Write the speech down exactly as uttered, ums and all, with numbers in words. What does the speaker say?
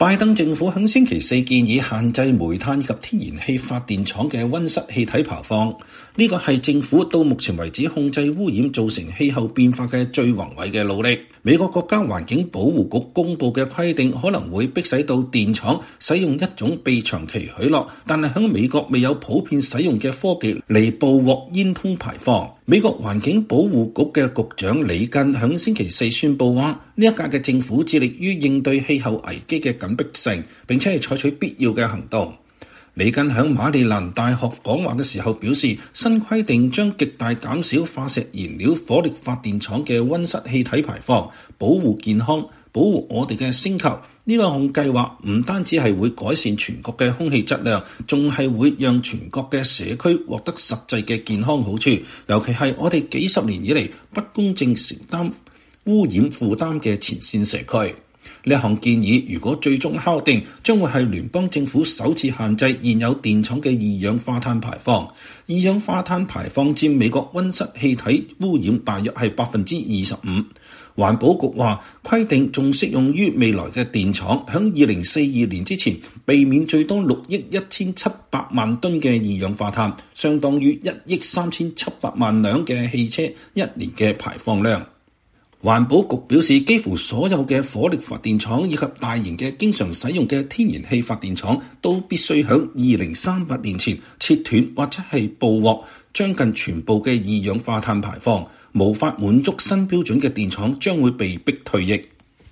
拜登政府喺星期四建議限制煤炭以及天然氣發電廠嘅溫室氣體排放，呢個係政府到目前為止控制污染造成氣候變化嘅最宏偉嘅努力。美國國家環境保護局公布嘅規定可能會迫使到電廠使用一種被長期許諾，但係喺美國未有普遍使用嘅科技嚟捕獲煙囪排放。美國環境保護局嘅局長里根喺星期四宣布話，呢一屆嘅政府致力於應對氣候危機嘅緊迫性，並且係採取必要嘅行動。里根喺馬里蘭大學講話嘅時候表示，新規定將極大減少化石燃料火力發電廠嘅溫室氣體排放，保護健康，保護我哋嘅星球。呢個項計劃唔單止係會改善全國嘅空氣質量，仲係會讓全國嘅社區獲得實際嘅健康好處，尤其係我哋幾十年以嚟不公正承擔污染負擔嘅前線社區。呢項建議如果最終敲定，將會係聯邦政府首次限制現有電廠嘅二氧化碳排放。二氧化碳排放佔美國溫室氣體污染大約係百分之二十五。環保局話，規定仲適用於未來嘅電廠，響二零四二年之前避免最多六億一千七百萬噸嘅二氧化碳，相當於一億三千七百萬輛嘅汽車一年嘅排放量。環保局表示，幾乎所有嘅火力發電廠以及大型嘅經常使用嘅天然氣發電廠都必須喺二零三八年前切斷或者係捕獲將近全部嘅二氧化碳排放，無法滿足新標準嘅電廠將會被迫退役。